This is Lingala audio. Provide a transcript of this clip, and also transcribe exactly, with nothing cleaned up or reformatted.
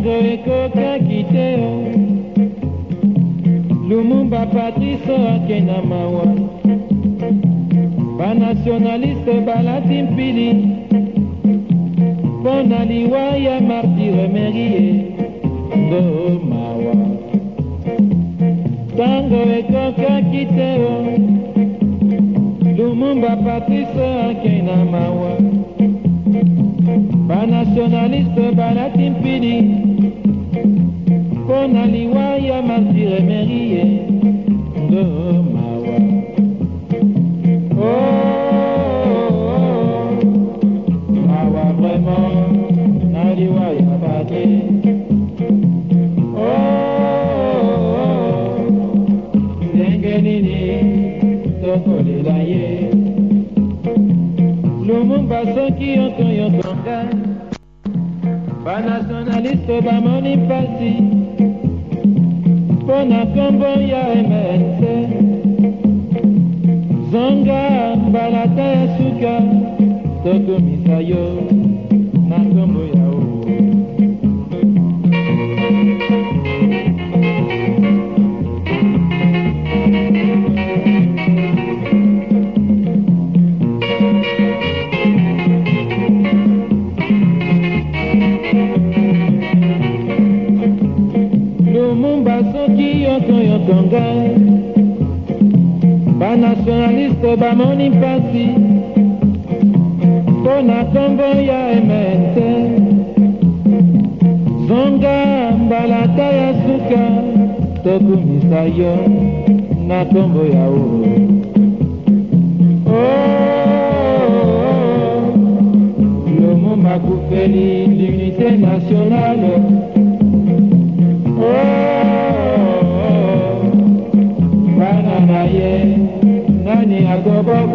Tango ekoka kiteo Lumumba Patrice akena mawa Banationaliste balati mpili Pona liwa ya martire merie ndo mawa Tango ekoka kiteo Lumumba Patrice akena mawa Banationaliste balati mpili Pona liwa ya martire merie ndo mawa Oh, oh, oh. Mawa vraiment na liwa ya bate Oh, oh, oh. Ndenge nini tokolela ye Lumumba soki yoko yokonga Banationaliste bamoni mpasi Pona kombo ya M N C Zonga balata ya suka Tokomisa yo na kombo ya o Lumumba soki yoko yokonga Banationaliste bamoni mpasi Pona kombo ya M N C Zonga mbalata ya suka Tokumisa yo na kombo ya o Oh, Lumumba kufeli l'unité nationale Oh, bana na ye nani agobo